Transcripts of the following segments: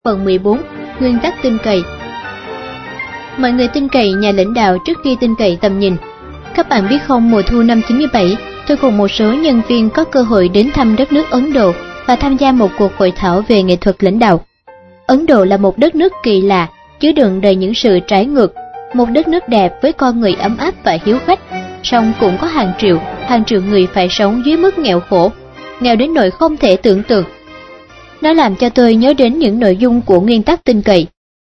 Phần 14. Nguyên tắc tin cậy. Mọi người tin cậy nhà lãnh đạo trước khi tin cậy tầm nhìn. Các bạn biết không, mùa thu năm 97, tôi cùng một số nhân viên có cơ hội đến thăm đất nước Ấn Độ và tham gia một cuộc hội thảo về nghệ thuật lãnh đạo. Ấn Độ là một đất nước kỳ lạ, chứa đựng đầy những sự trái ngược, một đất nước đẹp với con người ấm áp và hiếu khách, song cũng có hàng triệu người phải sống dưới mức nghèo khổ, nghèo đến nỗi không thể tưởng tượng. Nó làm cho tôi nhớ đến những nội dung của nguyên tắc tin cậy.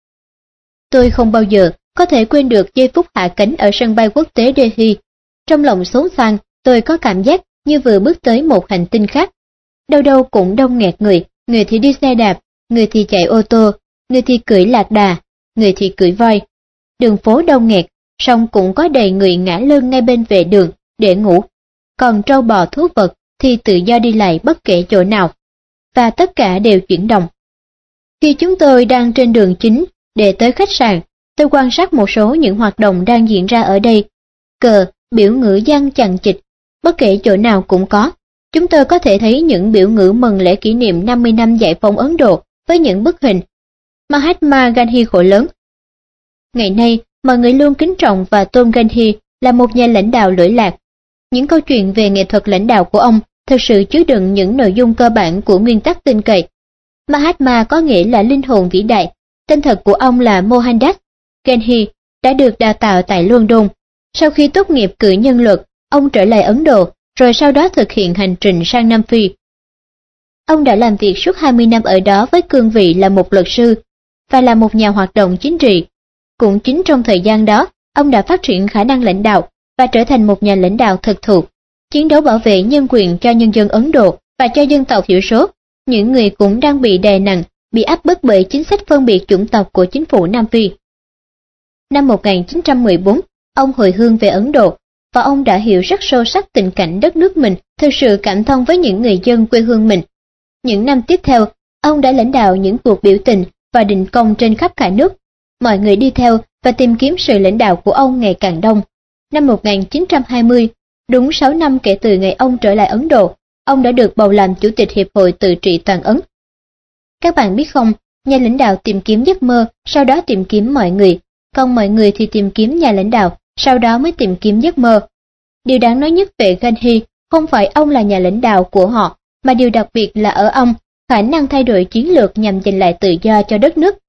Tôi không bao giờ có thể quên được giây phút hạ cánh ở sân bay quốc tế Delhi. Trong lòng xốn xoang, tôi có cảm giác như vừa bước tới một hành tinh khác. Đâu đâu cũng đông nghẹt người thì đi xe đạp, người thì chạy ô tô, người thì cưỡi lạc đà, người thì cưỡi voi. Đường phố đông nghẹt, song cũng có đầy người ngả lưng ngay bên vệ đường để ngủ. Còn trâu bò thú vật thì tự do đi lại bất kể chỗ nào. Và tất cả đều chuyển động. Khi chúng tôi đang trên đường chính để tới khách sạn, tôi quan sát một số những hoạt động đang diễn ra ở đây. Cờ, biểu ngữ giăng chằng chịt, bất kể chỗ nào cũng có. Chúng tôi có thể thấy những biểu ngữ mừng lễ kỷ niệm 50 năm giải phóng Ấn Độ với những bức hình Mahatma Gandhi khổ lớn. Ngày nay, mọi người luôn kính trọng và tôn Gandhi là một nhà lãnh đạo lỗi lạc. Những câu chuyện về nghệ thuật lãnh đạo của ông thực sự chứa đựng những nội dung cơ bản của nguyên tắc tin cậy. Mahatma có nghĩa là linh hồn vĩ đại, tên thật của ông là Mohandas. Gandhi đã được đào tạo tại London. Sau khi tốt nghiệp cử nhân luật, ông trở lại Ấn Độ, rồi sau đó thực hiện hành trình sang Nam Phi. Ông đã làm việc suốt 20 năm ở đó với cương vị là một luật sư và là một nhà hoạt động chính trị. Cũng chính trong thời gian đó, ông đã phát triển khả năng lãnh đạo và trở thành một nhà lãnh đạo thực thụ, chiến đấu bảo vệ nhân quyền cho nhân dân Ấn Độ và cho dân tộc thiểu số, những người cũng đang bị đè nặng, bị áp bức bởi chính sách phân biệt chủng tộc của chính phủ Nam Phi. Năm 1914, ông hồi hương về Ấn Độ, và ông đã hiểu rất sâu sắc tình cảnh đất nước mình, thực sự cảm thông với những người dân quê hương mình. Những năm tiếp theo, ông đã lãnh đạo những cuộc biểu tình và đình công trên khắp cả nước. Mọi người đi theo và tìm kiếm sự lãnh đạo của ông ngày càng đông. Năm 1920, đúng 6 năm kể từ ngày ông trở lại Ấn Độ, ông đã được bầu làm Chủ tịch Hiệp hội Tự trị Toàn Ấn. Các bạn biết không, nhà lãnh đạo tìm kiếm giấc mơ, sau đó tìm kiếm mọi người, còn mọi người thì tìm kiếm nhà lãnh đạo, sau đó mới tìm kiếm giấc mơ. Điều đáng nói nhất về Gandhi không phải ông là nhà lãnh đạo của họ, mà điều đặc biệt là ở ông, khả năng thay đổi chiến lược nhằm giành lại tự do cho đất nước.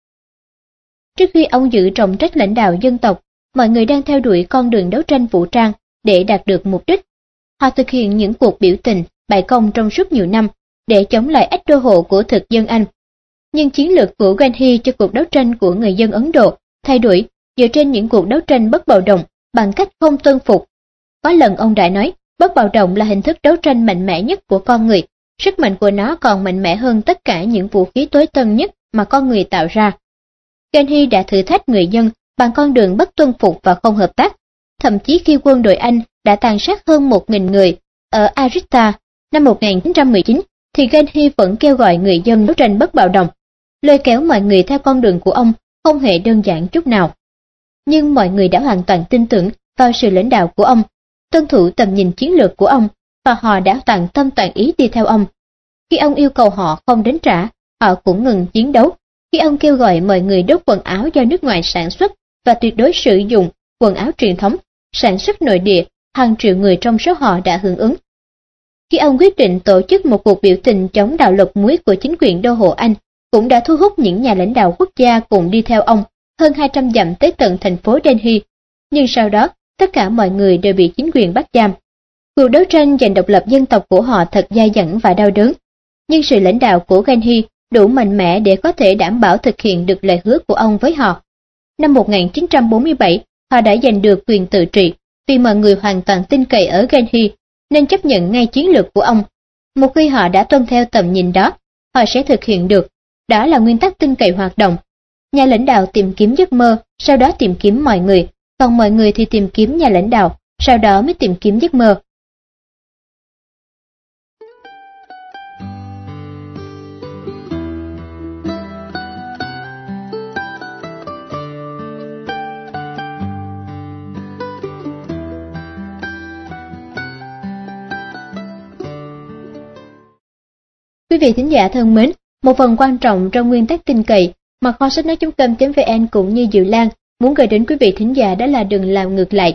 Trước khi ông giữ trọng trách lãnh đạo dân tộc, mọi người đang theo đuổi con đường đấu tranh vũ trang để đạt được mục đích. Họ thực hiện những cuộc biểu tình, bãi công trong suốt nhiều năm để chống lại ách đô hộ của thực dân Anh. Nhưng chiến lược của Gandhi cho cuộc đấu tranh của người dân Ấn Độ thay đổi dựa trên những cuộc đấu tranh bất bạo động bằng cách không tuân phục. Có lần ông đã nói, bất bạo động là hình thức đấu tranh mạnh mẽ nhất của con người, sức mạnh của nó còn mạnh mẽ hơn tất cả những vũ khí tối tân nhất mà con người tạo ra. Gandhi đã thử thách người dân bằng con đường bất tuân phục và không hợp tác. Thậm chí khi quân đội Anh đã tàn sát hơn 1.000 người ở Arista năm 1919, thì Gandhi vẫn kêu gọi người dân đấu tranh bất bạo động, lôi kéo mọi người theo con đường của ông không hề đơn giản chút nào. Nhưng mọi người đã hoàn toàn tin tưởng vào sự lãnh đạo của ông, tuân thủ tầm nhìn chiến lược của ông, và họ đã toàn tâm toàn ý đi theo ông. Khi ông yêu cầu họ không đánh trả, họ cũng ngừng chiến đấu. Khi ông kêu gọi mọi người đốt quần áo do nước ngoài sản xuất và tuyệt đối sử dụng quần áo truyền thống, sản xuất nội địa, hàng triệu người trong số họ đã hưởng ứng. Khi ông quyết định tổ chức một cuộc biểu tình chống đạo luật muối của chính quyền đô hộ Anh, cũng đã thu hút những nhà lãnh đạo quốc gia cùng đi theo ông, hơn 200 dặm tới tận thành phố Delhi. Nhưng sau đó, tất cả mọi người đều bị chính quyền bắt giam. Cuộc đấu tranh giành độc lập dân tộc của họ thật dai dẳng và đau đớn. Nhưng sự lãnh đạo của Gandhi đủ mạnh mẽ để có thể đảm bảo thực hiện được lời hứa của ông với họ. Năm 1947, họ đã giành được quyền tự trị, vì mọi người hoàn toàn tin cậy ở Gandhi, nên chấp nhận ngay chiến lược của ông. Một khi họ đã tuân theo tầm nhìn đó, họ sẽ thực hiện được. Đó là nguyên tắc tin cậy hoạt động. Nhà lãnh đạo tìm kiếm giấc mơ, sau đó tìm kiếm mọi người, còn mọi người thì tìm kiếm nhà lãnh đạo, sau đó mới tìm kiếm giấc mơ. Quý vị thính giả thân mến, Một phần quan trọng trong nguyên tắc tin cậy mà kho sách nói.com.vn cũng như Diệu Lan muốn gửi đến quý vị thính giả đó là đừng làm ngược lại.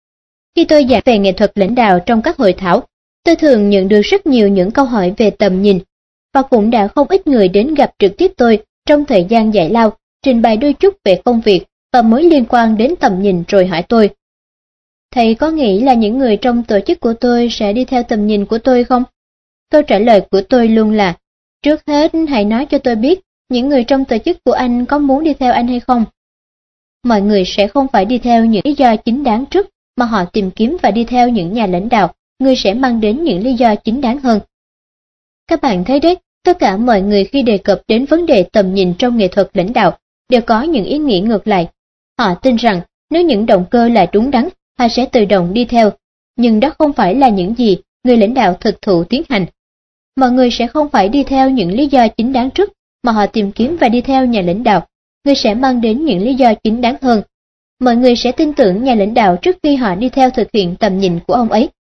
Khi tôi giảng về nghệ thuật lãnh đạo trong các hội thảo, tôi thường nhận được rất nhiều những câu hỏi về tầm nhìn, và cũng đã không ít người đến gặp trực tiếp tôi trong thời gian giải lao, trình bày đôi chút về công việc và mối liên quan đến tầm nhìn rồi hỏi tôi: "Thầy có nghĩ là những người trong tổ chức của tôi sẽ đi theo tầm nhìn của tôi không?" Câu trả lời của tôi luôn là: "Trước hết hãy nói cho tôi biết, những người trong tổ chức của anh có muốn đi theo anh hay không?" Mọi người sẽ không phải đi theo những lý do chính đáng trước, mà họ tìm kiếm và đi theo những nhà lãnh đạo, người sẽ mang đến những lý do chính đáng hơn. Các bạn thấy đấy, tất cả mọi người khi đề cập đến vấn đề tầm nhìn trong nghệ thuật lãnh đạo đều có những ý nghĩ ngược lại. Họ tin rằng nếu những động cơ là đúng đắn, họ sẽ tự động đi theo, nhưng đó không phải là những gì người lãnh đạo thực thụ tiến hành. Mọi người sẽ không phải đi theo những lý do chính đáng trước, mà họ tìm kiếm và đi theo nhà lãnh đạo, người sẽ mang đến những lý do chính đáng hơn. Mọi người sẽ tin tưởng nhà lãnh đạo trước khi họ đi theo thực hiện tầm nhìn của ông ấy.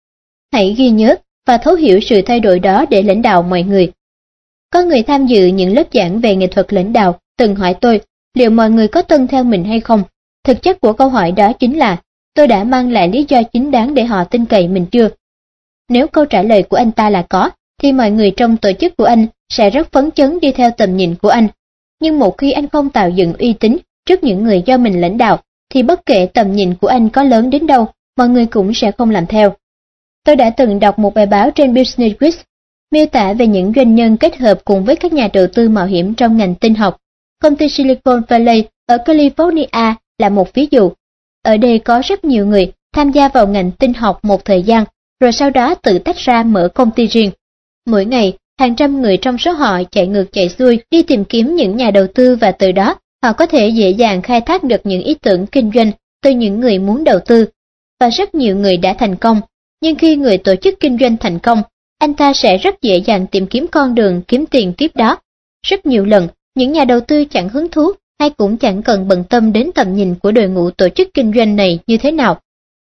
Hãy ghi nhớ và thấu hiểu sự thay đổi đó để lãnh đạo mọi người. Có người tham dự những lớp giảng về nghệ thuật lãnh đạo từng hỏi tôi liệu mọi người có tuân theo mình hay không. Thực chất của câu hỏi đó chính là tôi đã mang lại lý do chính đáng để họ tin cậy mình chưa. Nếu câu trả lời của anh ta là có, thì mọi người trong tổ chức của anh sẽ rất phấn chấn đi theo tầm nhìn của anh. Nhưng một khi anh không tạo dựng uy tín trước những người do mình lãnh đạo, thì bất kể tầm nhìn của anh có lớn đến đâu, mọi người cũng sẽ không làm theo. Tôi đã từng đọc một bài báo trên Business Week miêu tả về những doanh nhân kết hợp cùng với các nhà đầu tư mạo hiểm trong ngành tin học. Công ty Silicon Valley ở California là một ví dụ. Ở đây có rất nhiều người tham gia vào ngành tin học một thời gian, rồi sau đó tự tách ra mở công ty riêng. Mỗi ngày, hàng trăm người trong số họ chạy ngược chạy xuôi đi tìm kiếm những nhà đầu tư, và từ đó họ có thể dễ dàng khai thác được những ý tưởng kinh doanh từ những người muốn đầu tư. Và rất nhiều người đã thành công, nhưng khi người tổ chức kinh doanh thành công, anh ta sẽ rất dễ dàng tìm kiếm con đường kiếm tiền tiếp đó. Rất nhiều lần, những nhà đầu tư chẳng hứng thú hay cũng chẳng cần bận tâm đến tầm nhìn của đội ngũ tổ chức kinh doanh này như thế nào.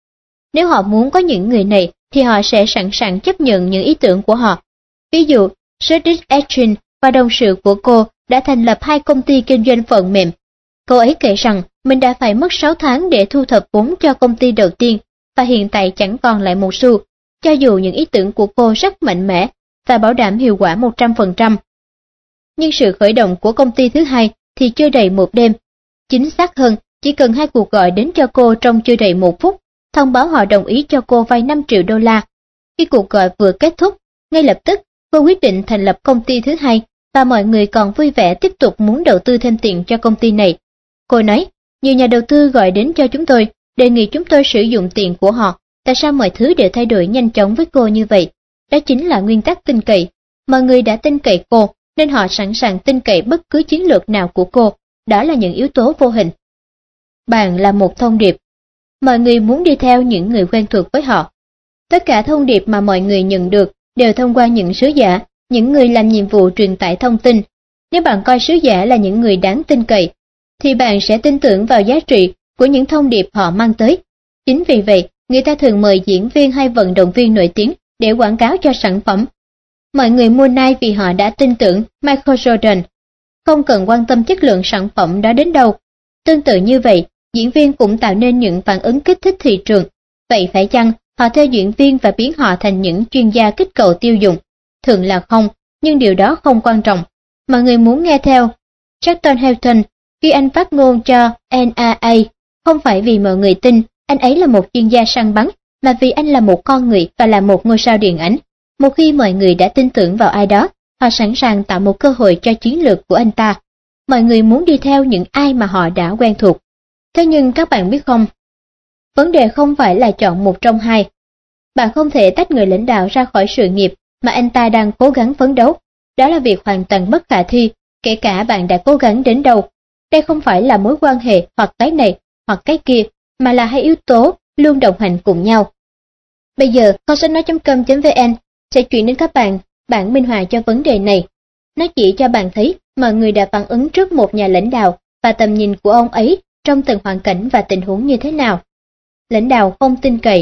Nếu họ muốn có những người này, thì họ sẽ sẵn sàng chấp nhận những ý tưởng của họ. Ví dụ, Judith Etrin và đồng sự của cô đã thành lập 2 công ty kinh doanh phần mềm. Cô ấy kể rằng mình đã phải mất 6 tháng để thu thập vốn cho công ty đầu tiên, và hiện tại chẳng còn lại một xu, cho dù những ý tưởng của cô rất mạnh mẽ và bảo đảm hiệu quả 100%. Nhưng sự khởi động của công ty thứ hai thì chưa đầy một đêm. Chính xác hơn, chỉ cần 2 cuộc gọi đến cho cô trong chưa đầy 1 phút, thông báo họ đồng ý cho cô vay 5 triệu đô la. Khi cuộc gọi vừa kết thúc, ngay lập tức cô quyết định thành lập công ty thứ hai, và mọi người còn vui vẻ tiếp tục muốn đầu tư thêm tiền cho công ty này. Cô nói, nhiều nhà đầu tư gọi đến cho chúng tôi, đề nghị chúng tôi sử dụng tiền của họ. Tại sao mọi thứ đều thay đổi nhanh chóng với cô như vậy? Đó chính là nguyên tắc tin cậy. Mọi người đã tin cậy cô, nên họ sẵn sàng tin cậy bất cứ chiến lược nào của cô. Đó là những yếu tố vô hình. Bạn là một thông điệp. Mọi người muốn đi theo những người quen thuộc với họ. Tất cả thông điệp mà mọi người nhận được đều thông qua những sứ giả, những người làm nhiệm vụ truyền tải thông tin. Nếu bạn coi sứ giả là những người đáng tin cậy, thì bạn sẽ tin tưởng vào giá trị của những thông điệp họ mang tới. Chính vì vậy, người ta thường mời diễn viên hay vận động viên nổi tiếng để quảng cáo cho sản phẩm. Mọi người mua Nike vì họ đã tin tưởng Michael Jordan, không cần quan tâm chất lượng sản phẩm đó đến đâu. Tương tự như vậy, diễn viên cũng tạo nên những phản ứng kích thích thị trường. Vậy phải chăng họ theo diễn viên và biến họ thành những chuyên gia kích cầu tiêu dùng? Thường là không, nhưng điều đó không quan trọng. Mọi người muốn nghe theo Charlton Heston khi anh phát ngôn cho NRA, không phải vì mọi người tin anh ấy là một chuyên gia săn bắn, mà vì anh là một con người và là một ngôi sao điện ảnh. Một khi mọi người đã tin tưởng vào ai đó, họ sẵn sàng tạo một cơ hội cho chiến lược của anh ta. Mọi người muốn đi theo những ai mà họ đã quen thuộc. Thế nhưng các bạn biết không, vấn đề không phải là chọn một trong hai. Bạn không thể tách người lãnh đạo ra khỏi sự nghiệp mà anh ta đang cố gắng phấn đấu. Đó là việc hoàn toàn bất khả thi, kể cả bạn đã cố gắng đến đâu. Đây không phải là mối quan hệ hoặc cái này hoặc cái kia, mà là hai yếu tố luôn đồng hành cùng nhau. Bây giờ, kho sách nói.com.vn sẽ chuyển đến các bạn bản minh họa cho vấn đề này. Nó chỉ cho bạn thấy mọi người đã phản ứng trước một nhà lãnh đạo và tầm nhìn của ông ấy trong từng hoàn cảnh và tình huống như thế nào. Lãnh đạo không tin cậy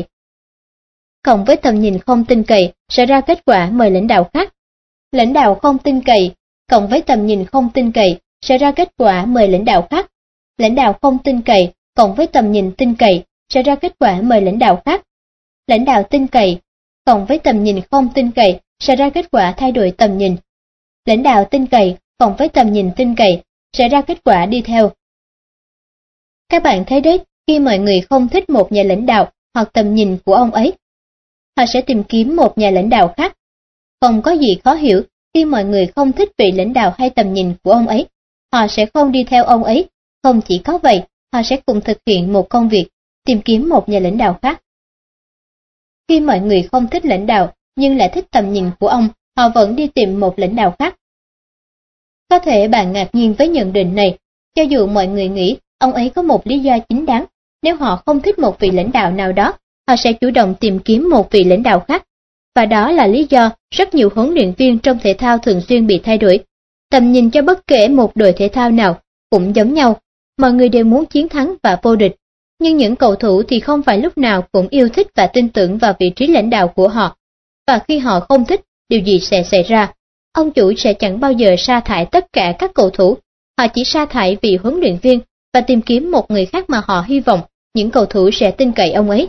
cộng với tầm nhìn không tin cậy sẽ ra kết quả mời lãnh đạo khác. Lãnh đạo không tin cậy cộng với tầm nhìn không tin cậy sẽ ra kết quả mời lãnh đạo khác. Lãnh đạo không tin cậy cộng với tầm nhìn tin cậy sẽ ra kết quả mời lãnh đạo khác. Lãnh đạo tin cậy cộng với tầm nhìn không tin cậy sẽ ra kết quả thay đổi tầm nhìn. Lãnh đạo tin cậy cộng với tầm nhìn tin cậy sẽ ra kết quả đi theo. Các bạn thấy đấy, khi mọi người không thích một nhà lãnh đạo hoặc tầm nhìn của ông ấy, họ sẽ tìm kiếm một nhà lãnh đạo khác. Không có gì khó hiểu, khi mọi người không thích vị lãnh đạo hay tầm nhìn của ông ấy, họ sẽ không đi theo ông ấy. Không chỉ có vậy, họ sẽ cùng thực hiện một công việc, tìm kiếm một nhà lãnh đạo khác. Khi mọi người không thích lãnh đạo nhưng lại thích tầm nhìn của ông, họ vẫn đi tìm một lãnh đạo khác. Có thể bạn ngạc nhiên với nhận định này, cho dù mọi người nghĩ ông ấy có một lý do chính đáng, nếu họ không thích một vị lãnh đạo nào đó, họ sẽ chủ động tìm kiếm một vị lãnh đạo khác. Và đó là lý do rất nhiều huấn luyện viên trong thể thao thường xuyên bị thay đổi. Tầm nhìn cho bất kể một đội thể thao nào cũng giống nhau, mọi người đều muốn chiến thắng và vô địch. Nhưng những cầu thủ thì không phải lúc nào cũng yêu thích và tin tưởng vào vị trí lãnh đạo của họ. Và khi họ không thích, điều gì sẽ xảy ra? Ông chủ sẽ chẳng bao giờ sa thải tất cả các cầu thủ, họ chỉ sa thải vị huấn luyện viên và tìm kiếm một người khác mà họ hy vọng những cầu thủ sẽ tin cậy ông ấy.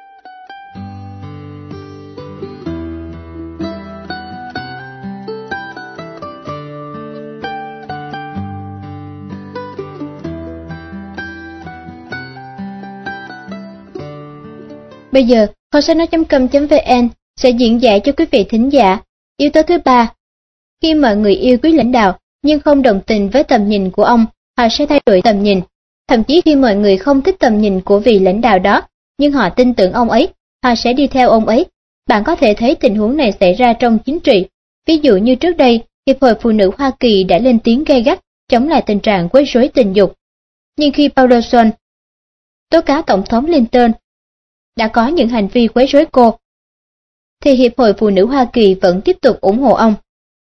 Bây giờ, kho sách nói.com.vn sẽ diễn giải cho quý vị thính giả yếu tố thứ 3. Khi mọi người yêu quý lãnh đạo nhưng không đồng tình với tầm nhìn của ông, họ sẽ thay đổi tầm nhìn. Thậm chí khi mọi người không thích tầm nhìn của vị lãnh đạo đó, nhưng họ tin tưởng ông ấy, họ sẽ đi theo ông ấy. Bạn có thể thấy tình huống này xảy ra trong chính trị. Ví dụ như trước đây, Hiệp hội Phụ nữ Hoa Kỳ đã lên tiếng gay gắt chống lại tình trạng quấy rối tình dục. Nhưng khi Paul Rowson tố cáo Tổng thống Clinton đã có những hành vi quấy rối cô, thì Hiệp hội Phụ nữ Hoa Kỳ vẫn tiếp tục ủng hộ ông.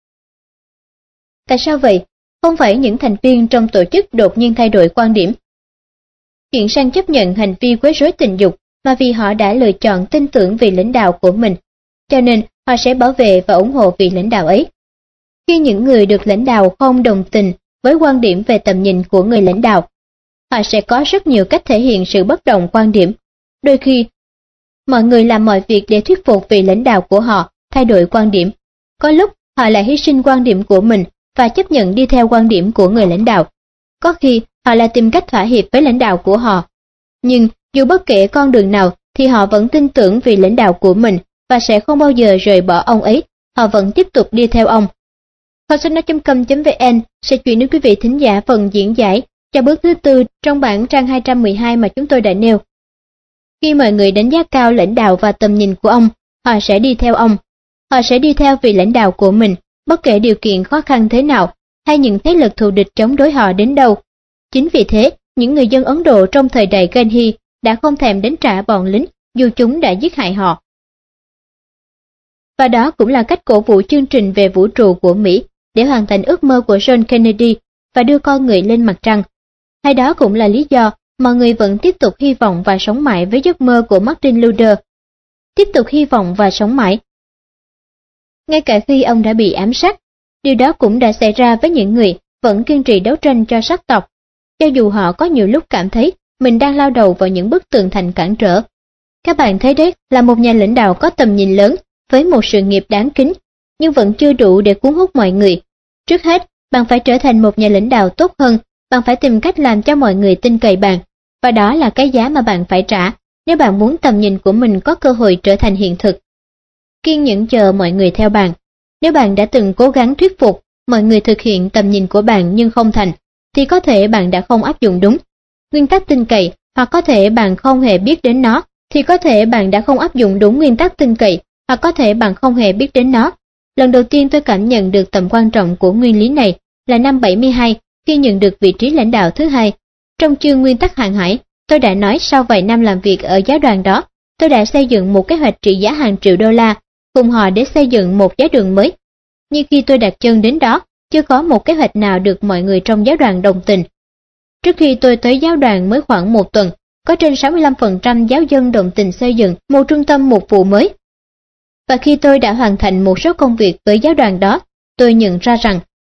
Tại sao vậy? Không phải những thành viên trong tổ chức đột nhiên thay đổi quan điểm, chuyển sang chấp nhận hành vi quấy rối tình dục, mà vì họ đã lựa chọn tin tưởng vị lãnh đạo của mình, cho nên họ sẽ bảo vệ và ủng hộ vị lãnh đạo ấy. Khi những người được lãnh đạo không đồng tình với quan điểm về tầm nhìn của người lãnh đạo, họ sẽ có rất nhiều cách thể hiện sự bất đồng quan điểm. Đôi khi, mọi người làm mọi việc để thuyết phục vị lãnh đạo của họ thay đổi quan điểm. Có lúc họ lại hy sinh quan điểm của mình và chấp nhận đi theo quan điểm của người lãnh đạo. Có khi họ lại tìm cách thỏa hiệp với lãnh đạo của họ. Nhưng dù bất kể con đường nào thì họ vẫn tin tưởng vị lãnh đạo của mình và sẽ không bao giờ rời bỏ ông ấy, họ vẫn tiếp tục đi theo ông. Kho sách nói.com.vn sẽ chuyển đến quý vị thính giả phần diễn giải cho bước thứ 4 trong bản trang 212 mà chúng tôi đã nêu. Khi mọi người đánh giá cao lãnh đạo và tầm nhìn của ông, họ sẽ đi theo ông. Họ sẽ đi theo vị lãnh đạo của mình, bất kể điều kiện khó khăn thế nào, hay những thế lực thù địch chống đối họ đến đâu. Chính vì thế, những người dân Ấn Độ trong thời đại Gandhi đã không thèm đánh trả bọn lính dù chúng đã giết hại họ. Và đó cũng là cách cổ vũ chương trình về vũ trụ của Mỹ để hoàn thành ước mơ của John Kennedy và đưa con người lên mặt trăng. Hay đó cũng là lý do mọi người vẫn tiếp tục hy vọng và sống mãi với giấc mơ của Martin Luther. Tiếp tục hy vọng và sống mãi. Ngay cả khi ông đã bị ám sát, điều đó cũng đã xảy ra với những người vẫn kiên trì đấu tranh cho sắc tộc, cho dù họ có nhiều lúc cảm thấy mình đang lao đầu vào những bức tường thành cản trở. Các bạn thấy đấy, là một nhà lãnh đạo có tầm nhìn lớn với một sự nghiệp đáng kính, nhưng vẫn chưa đủ để cuốn hút mọi người. Trước hết, bạn phải trở thành một nhà lãnh đạo tốt hơn, bạn phải tìm cách làm cho mọi người tin cậy bạn, và đó là cái giá mà bạn phải trả nếu bạn muốn tầm nhìn của mình có cơ hội trở thành hiện thực. Kiên nhẫn chờ mọi người theo bạn. Nếu bạn đã từng cố gắng thuyết phục mọi người thực hiện tầm nhìn của bạn nhưng không thành, thì có thể bạn đã không áp dụng đúng nguyên tắc tin cậy, hoặc có thể bạn không hề biết đến nó, thì có thể bạn đã không áp dụng đúng nguyên tắc tin cậy, hoặc có thể bạn không hề biết đến nó. Lần đầu tiên tôi cảm nhận được tầm quan trọng của nguyên lý này là năm 72, khi nhận được vị trí lãnh đạo thứ 2. Trong chương nguyên tắc hàng hải, tôi đã nói sau vài năm làm việc ở giáo đoàn đó, tôi đã xây dựng một kế hoạch trị giá hàng triệu đô la, cùng họ để xây dựng một giáo đường mới. Nhưng khi tôi đặt chân đến đó, chưa có một kế hoạch nào được mọi người trong giáo đoàn đồng tình. Trước khi tôi tới giáo đoàn mới khoảng một tuần, có trên 65% giáo dân đồng tình xây dựng một trung tâm mục vụ mới. Và khi tôi đã hoàn thành một số công việc với giáo đoàn đó, tôi nhận ra rằng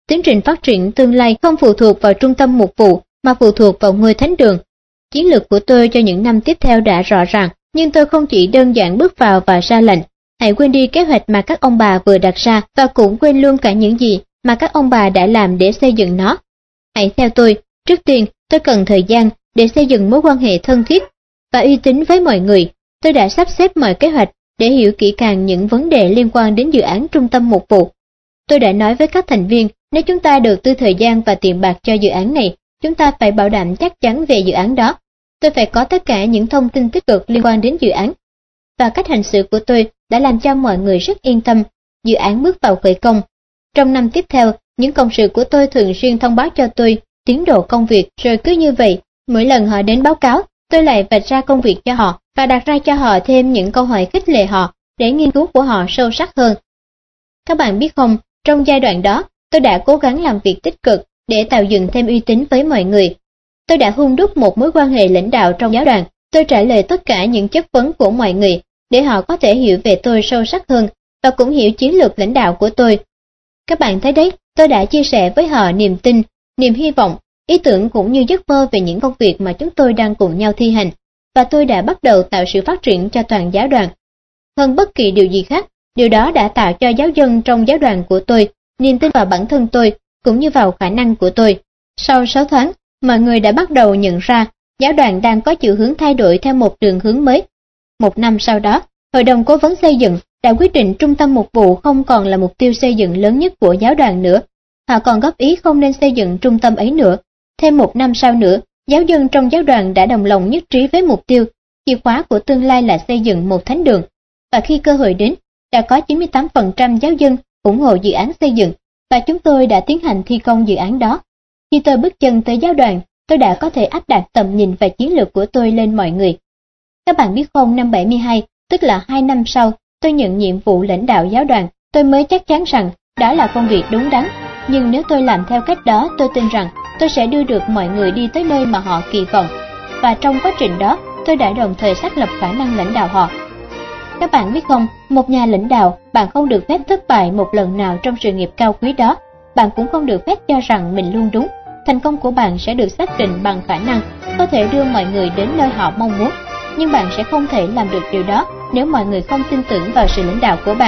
Tiến trình phát triển tương lai không phụ thuộc vào trung tâm mục vụ mà phụ thuộc vào ngôi thánh đường. Chiến lược của tôi cho những năm tiếp theo đã rõ ràng, nhưng tôi không chỉ đơn giản bước vào và ra lệnh. Hãy quên đi kế hoạch mà các ông bà vừa đặt ra và cũng quên luôn cả những gì mà các ông bà đã làm để xây dựng nó. Hãy theo tôi. Trước tiên, tôi cần thời gian để xây dựng mối quan hệ thân thiết và uy tín với mọi người. Tôi đã sắp xếp mọi kế hoạch để hiểu kỹ càng những vấn đề liên quan đến dự án trung tâm mục vụ. Tôi đã nói với các thành viên, nếu chúng ta đầu tư thời gian và tiền bạc cho dự án này, chúng ta phải bảo đảm chắc chắn về dự án đó. Tôi phải có tất cả những thông tin tích cực liên quan đến dự án. Và cách hành xử của tôi đã làm cho mọi người rất yên tâm. Dự án bước vào khởi công. Trong năm tiếp theo, những cộng sự của tôi thường xuyên thông báo cho tôi tiến độ công việc, rồi cứ như vậy, mỗi lần họ đến báo cáo, tôi lại vạch ra công việc cho họ và đặt ra cho họ thêm những câu hỏi khích lệ họ để nghiên cứu của họ sâu sắc hơn. Các bạn biết không, trong giai đoạn đó, tôi đã cố gắng làm việc tích cực để tạo dựng thêm uy tín với mọi người. Tôi đã hun đúc một mối quan hệ lãnh đạo trong giáo đoàn. Tôi trả lời tất cả những chất vấn của mọi người để họ có thể hiểu về tôi sâu sắc hơn và cũng hiểu chiến lược lãnh đạo của tôi. Các bạn thấy đấy, tôi đã chia sẻ với họ niềm tin, niềm hy vọng, ý tưởng cũng như giấc mơ về những công việc mà chúng tôi đang cùng nhau thi hành, và tôi đã bắt đầu tạo sự phát triển cho toàn giáo đoàn. Hơn bất kỳ điều gì khác, điều đó đã tạo cho giáo dân trong giáo đoàn của tôi niềm tin vào bản thân tôi cũng như vào khả năng của tôi. Sau 6 tháng, mọi người đã bắt đầu nhận ra giáo đoàn đang có chiều hướng thay đổi theo một đường hướng mới. Một năm sau đó, Hội đồng Cố vấn xây dựng đã quyết định trung tâm mục vụ không còn là mục tiêu xây dựng lớn nhất của giáo đoàn nữa. Họ còn góp ý không nên xây dựng trung tâm ấy nữa. Thêm một năm sau nữa, giáo dân trong giáo đoàn đã đồng lòng nhất trí với mục tiêu, chìa khóa của tương lai là xây dựng một thánh đường. Và khi cơ hội đến, đã có 98% giáo dân ủng hộ dự án xây dựng, và chúng tôi đã tiến hành thi công dự án đó. Khi tôi bước chân tới giáo đoàn, tôi đã có thể áp đặt tầm nhìn và chiến lược của tôi lên mọi người. Các bạn biết không, năm 72, tức là 2 năm sau, tôi nhận nhiệm vụ lãnh đạo giáo đoàn, tôi mới chắc chắn rằng đó là công việc đúng đắn. Nhưng nếu tôi làm theo cách đó, tôi tin rằng tôi sẽ đưa được mọi người đi tới nơi mà họ kỳ vọng. Và trong quá trình đó, tôi đã đồng thời xác lập khả năng lãnh đạo họ. Các bạn biết không, một nhà lãnh đạo, bạn không được phép thất bại một lần nào trong sự nghiệp cao quý đó. Bạn cũng không được phép cho rằng mình luôn đúng. Thành công của bạn sẽ được xác định bằng khả năng có thể đưa mọi người đến nơi họ mong muốn. Nhưng bạn sẽ không thể làm được điều đó nếu mọi người không tin tưởng vào sự lãnh đạo của bạn.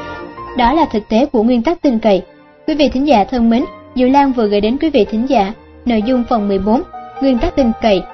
Đó là thực tế của nguyên tắc tin cậy. Quý vị thính giả thân mến, Diệu Lan vừa gửi đến quý vị thính giả nội dung phần 14, nguyên tắc tin cậy